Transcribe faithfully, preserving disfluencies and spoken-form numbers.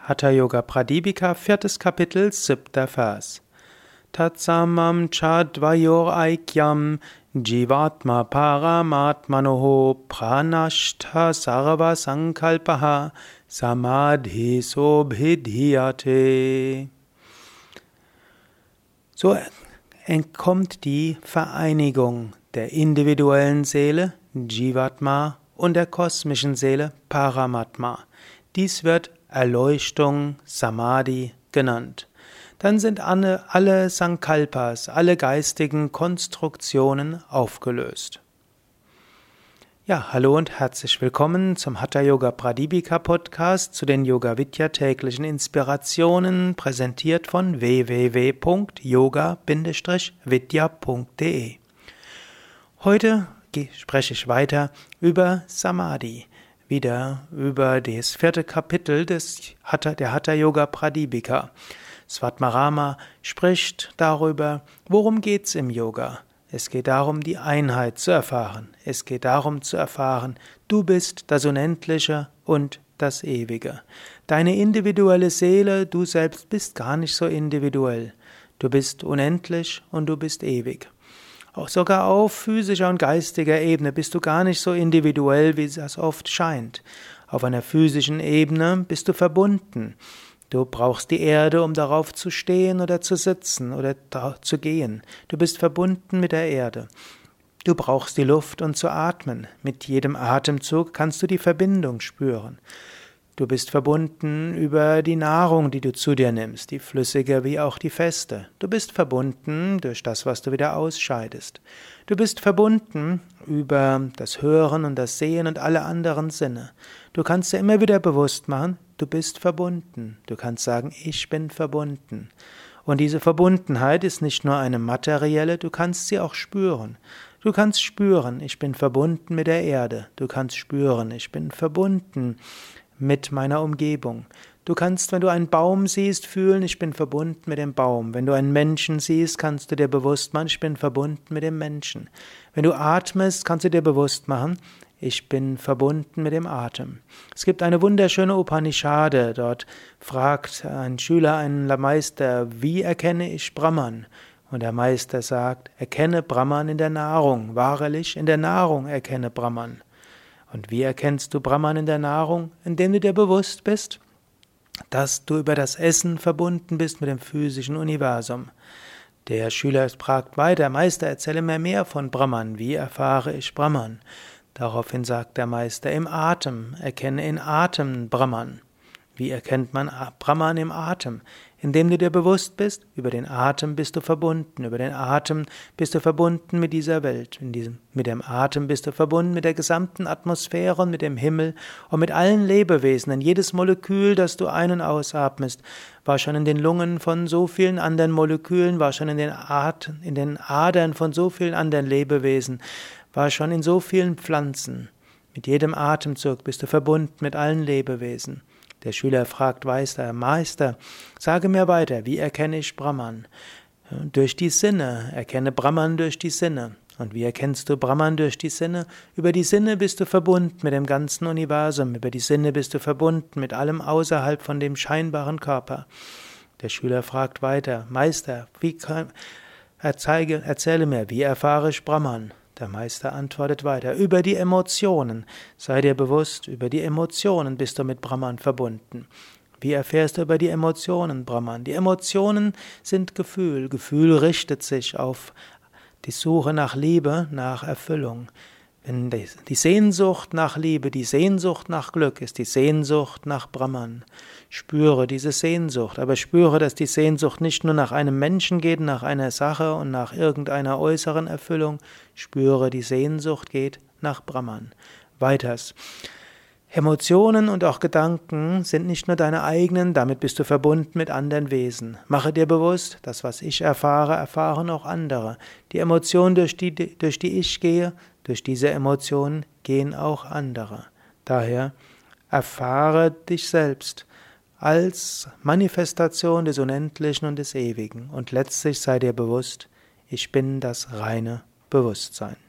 Hatha Yoga Pradipika, viertes Kapitel, siebter Vers. Tatsamam chadvayor aikyam jivatma paramatmanoho pranashta sarva sankalpaha samadhi sobhidhyate. So entkommt die Vereinigung der individuellen Seele, Jivatma, und der kosmischen Seele, Paramatma. Dies wird Erleuchtung, Samadhi genannt. Dann sind alle, alle Sankalpas, alle geistigen Konstruktionen aufgelöst. Ja, hallo und herzlich willkommen zum Hatha Yoga Pradipika Podcast zu den Yoga Vidya täglichen Inspirationen, präsentiert von w w w punkt yoga vidya punkt de. Heute spreche ich weiter über Samadhi, wieder über das vierte Kapitel des Hatha, der Hatha Yoga Pradipika. Svatmarama spricht darüber, worum geht's im Yoga. Es geht darum, die Einheit zu erfahren. Es geht darum zu erfahren, du bist das Unendliche und das Ewige. Deine individuelle Seele, du selbst bist gar nicht so individuell. Du bist unendlich und du bist ewig. Auch sogar auf physischer und geistiger Ebene bist du gar nicht so individuell, wie das oft scheint. Auf einer physischen Ebene bist du verbunden. Du brauchst die Erde, um darauf zu stehen oder zu sitzen oder zu gehen. Du bist verbunden mit der Erde. Du brauchst die Luft, um zu atmen. Mit jedem Atemzug kannst du die Verbindung spüren. Du bist verbunden über die Nahrung, die du zu dir nimmst, die flüssige wie auch die feste. Du bist verbunden durch das, was du wieder ausscheidest. Du bist verbunden über das Hören und das Sehen und alle anderen Sinne. Du kannst dir immer wieder bewusst machen, du bist verbunden. Du kannst sagen, ich bin verbunden. Und diese Verbundenheit ist nicht nur eine materielle, du kannst sie auch spüren. Du kannst spüren, ich bin verbunden mit der Erde. Du kannst spüren, ich bin verbunden mit meiner Umgebung. Du kannst, wenn du einen Baum siehst, fühlen, ich bin verbunden mit dem Baum. Wenn du einen Menschen siehst, kannst du dir bewusst machen, ich bin verbunden mit dem Menschen. Wenn du atmest, kannst du dir bewusst machen, ich bin verbunden mit dem Atem. Es gibt eine wunderschöne Upanishade, dort fragt ein Schüler einen Meister, wie erkenne ich Brahman? Und der Meister sagt, erkenne Brahman in der Nahrung, wahrlich in der Nahrung erkenne Brahman. Und wie erkennst du Brahman in der Nahrung? Indem du dir bewusst bist, dass du über das Essen verbunden bist mit dem physischen Universum. Der Schüler fragt weiter, Meister, erzähle mir mehr von Brahman. Wie erfahre ich Brahman? Daraufhin sagt der Meister, im Atem, erkenne in Atem Brahman. Wie erkennt man Brahman im Atem? Indem du dir bewusst bist, über den Atem bist du verbunden, über den Atem bist du verbunden mit dieser Welt. In diesem, mit dem Atem bist du verbunden mit der gesamten Atmosphäre und mit dem Himmel und mit allen Lebewesen. Denn jedes Molekül, das du ein- und ausatmest, war schon in den Lungen von so vielen anderen Molekülen, war schon in den, At- in den Adern von so vielen anderen Lebewesen, war schon in so vielen Pflanzen. Mit jedem Atemzug bist du verbunden mit allen Lebewesen. Der Schüler fragt Meister, Meister, sage mir weiter, wie erkenne ich Brahman? Durch die Sinne, erkenne Brahman durch die Sinne. Und wie erkennst du Brahman durch die Sinne? Über die Sinne bist du verbunden mit dem ganzen Universum, über die Sinne bist du verbunden mit allem außerhalb von dem scheinbaren Körper. Der Schüler fragt weiter, Meister, wie kann, erzähle, erzähle mir, wie erfahre ich Brahman? Der Meister antwortet weiter, über die Emotionen. Sei dir bewusst, über die Emotionen bist du mit Brahman verbunden. Wie erfährst du über die Emotionen Brahman? Die Emotionen sind Gefühl. Gefühl richtet sich auf die Suche nach Liebe, nach Erfüllung. Wenn die Sehnsucht nach Liebe, die Sehnsucht nach Glück ist die Sehnsucht nach Brahman. Spüre diese Sehnsucht, aber spüre, dass die Sehnsucht nicht nur nach einem Menschen geht, nach einer Sache und nach irgendeiner äußeren Erfüllung. Spüre, die Sehnsucht geht nach Brahman. Weiters. Emotionen und auch Gedanken sind nicht nur deine eigenen, damit bist du verbunden mit anderen Wesen. Mache dir bewusst, das, was ich erfahre, erfahren auch andere. Die Emotionen, durch die, durch die ich gehe, durch diese Emotionen gehen auch andere. Daher erfahre dich selbst als Manifestation des Unendlichen und des Ewigen und letztlich sei dir bewusst, ich bin das reine Bewusstsein.